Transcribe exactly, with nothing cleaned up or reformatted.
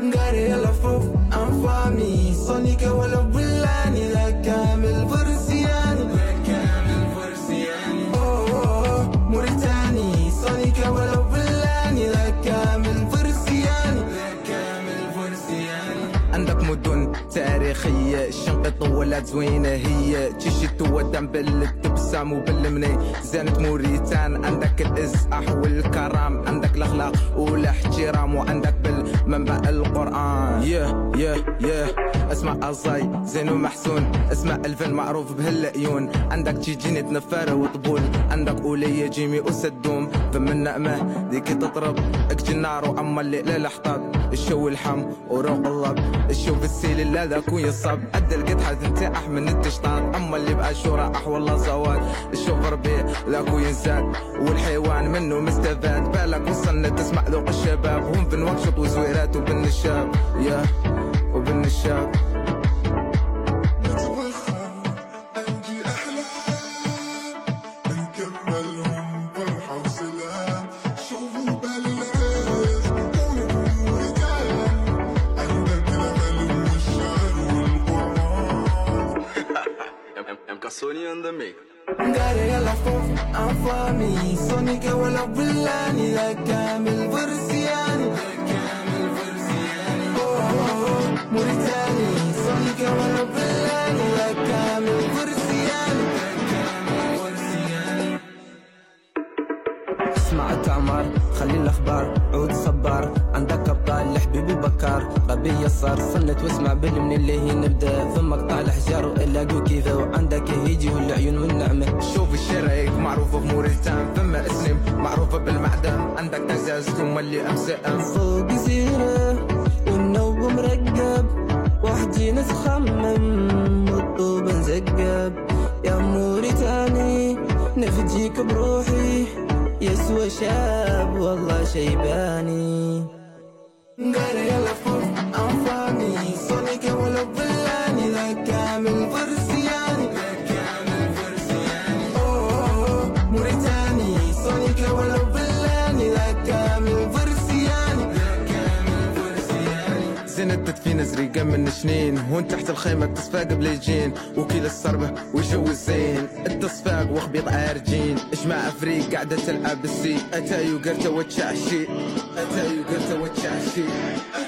قاري يلا فوق أنفامي صونيكا ولا بلاني لا كامل فرسياني لا كامل فرسياني أوه موريتاني صونيكا ولا بلاني لا كامل فرسياني لا كامل فرسياني. عندك مدن تاريخية الشنقيط ولات زوينة هي تيشيت ودم بالتبسام وبالمني زانت موريتان. عندك الإزاح والكرام عندك الأخلاق والاحترام وعندك بالمنبع القرآن. يا يا يا اسمع أزاي زين ومحسون اسمع الفن معروف بهالعيون. عندك تيجيني تنفر وطبول عندك أولية جيمي وسدوم فم النعمة ديك تطرب اكجي النار وعما اللي للحطاب الشو الحم وروق اللب الشوف السيل لا ذاك ويصب عد القدحة تنتاح من التشطاط أما اللي بأشورة أح والله زواد الشوف ربيع ذاك وينزاد والحيوان منه مستفاد. بالك وصلنا تسمع ذوق الشباب هم بن وقشط وزويرات وبالنشاب يا وبالنشاب. Sony on the mic. قاري يلا فوق أنفامي صونيكا ولا بلاني لا كامل فرسياني لا كامل فرسياني أوه موريتاني صونيكا ولا بلاني لا كامل فرسياني لا كامل فرسياني. اسمع تعمر خلي الأخبار عود صبار عندك أبطال لحبيبي بكار غبي يسار صنت واسمع بالي من اللي هي نبدا ثم قطع الأحجار وإلاقوا كذا وعندك هيجي والعيون والنعمة. شوف الشرايك معروفة بموريتان ثم اسلم معروفة بالمعدن عندك تزاز ثم اللي أمسئم فوق جزيرة والنوم مرقب وحدي نتخمم والطوب نزقب يا موريتاني نفديك بروحي يسوى شاب والله شيباني. قاري يلا فوق أنفامي صونيكا ولا بلاني لا كامل فرسياني لا كامل فرسياني أوه موريتاني صونيكا ولا بلاني لا كامل فرسياني لا كامل فرسياني. زين التدفين زريقة من شنين هون تحت الخيمة التصفاق بليجين وكيل الصربة وجو الزين التصفاق وخبيط عارجين اجمع افريق قاعدة تلعب السي اتايو قرتة وتشعشي اتايو قرتة وتشعشي.